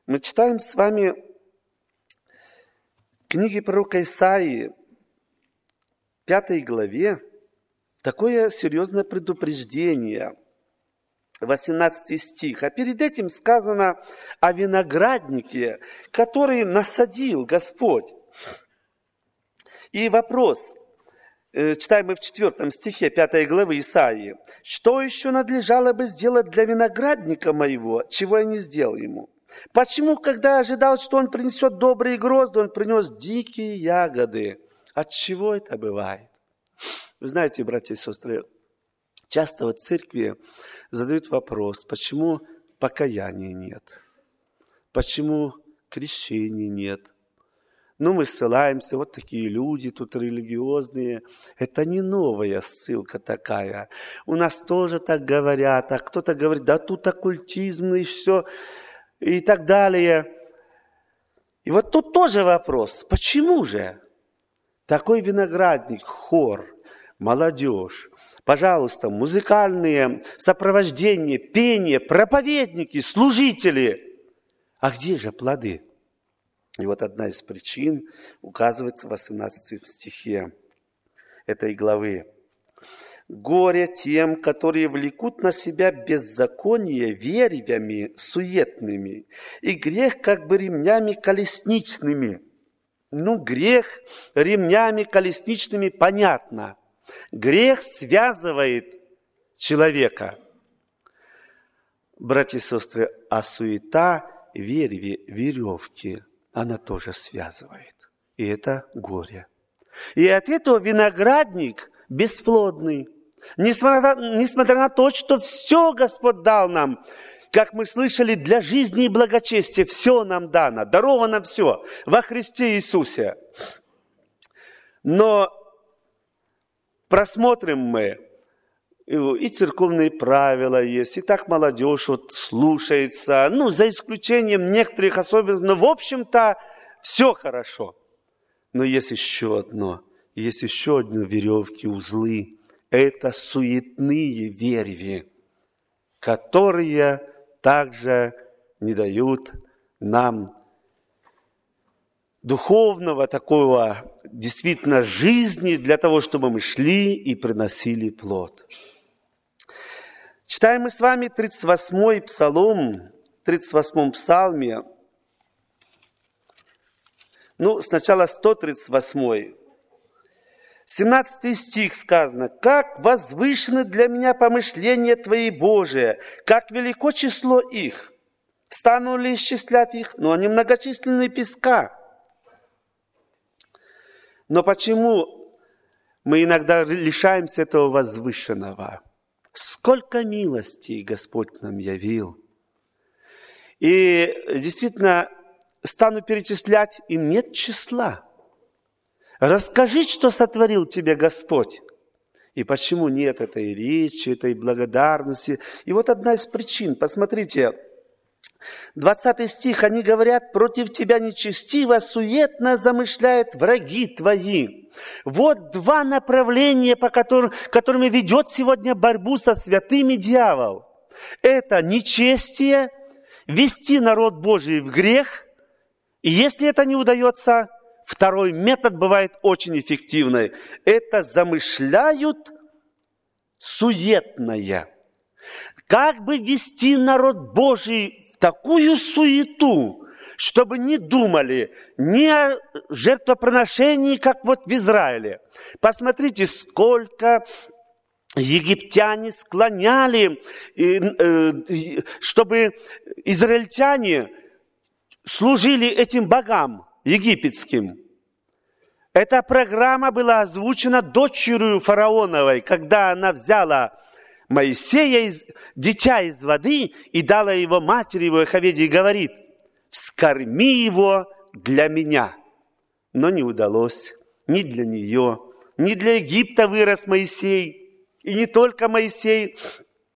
Мы читаем с вами книги пророка Исаии, 5 главе, такое серьезное предупреждение, 18 стих. А перед этим сказано о винограднике, который насадил Господь. И вопрос, читаем мы в 4 стихе 5 главы Исаии. «Что еще надлежало бы сделать для виноградника моего, чего я не сделал ему? Почему, когда ожидал, что он принесет добрые грозды, он принес дикие ягоды? От чего это бывает?» Вы знаете, братья и сестры, часто в церкви задают вопрос, почему покаяния нет? Почему крещения нет? Ну, мы ссылаемся, вот такие люди тут религиозные. Это не новая ссылка такая. У нас тоже так говорят, а кто-то говорит, да тут оккультизм и все, и так далее. И вот тут тоже вопрос, почему же такой виноградник, хор, молодежь, пожалуйста, музыкальные сопровождения, пение, проповедники, служители. А где же плоды? И вот одна из причин указывается в 18 стихе этой главы. «Горе тем, которые влекут на себя беззаконие веревями суетными, и грех как бы ремнями колесничными». Ну, грех ремнями колесничными понятно. Грех связывает человека. Братья и сестры, а суета веревки, она тоже связывает. И это горе. И от этого виноградник бесплодный. Несмотря на то, что все Господь дал нам, как мы слышали, для жизни и благочестия, все нам дано, даровано все во Христе Иисусе. Но просмотрим мы, и церковные правила есть, и так молодежь вот слушается, ну, за исключением некоторых особенностей, но, в общем-то, все хорошо. Но есть еще одни веревки, узлы. Это суетные верви, которые также не дают нам духовного такого действительно жизни для того, чтобы мы шли и приносили плод. Читаем мы с вами 38-й псалом, 38-м псалме. Ну, сначала 138-й. 17 стих сказано: «Как возвышены для меня помышления Твои, Божие, как велико число их! Стану ли исчислять их? Но они многочисленные песка». Но почему мы иногда лишаемся этого возвышенного? Сколько милостей Господь нам явил. И действительно, стану перечислять, им нет числа. Расскажи, что сотворил тебе Господь. И почему нет этой речи, этой благодарности. И вот одна из причин. Посмотрите, 20 стих. «Они говорят, против тебя нечестиво, суетно замышляют враги твои». Вот два направления, по которыми ведет сегодня борьбу со святыми дьявол. Это нечестие, вести народ Божий в грех. И если это не удается, второй метод бывает очень эффективный. Это замышляют суетное. Как бы вести народ Божий в такую суету, чтобы не думали ни о жертвоприношении, как вот в Израиле. Посмотрите, сколько египтяне склоняли, чтобы израильтяне служили этим богам египетским. Эта программа была озвучена дочерью фараоновой, когда она взяла Моисея, дитя из воды, и дала его матери, его Йохаведе, и говорит: «Вскорми его для меня». Но не удалось ни для нее, ни для Египта вырос Моисей. И не только Моисей,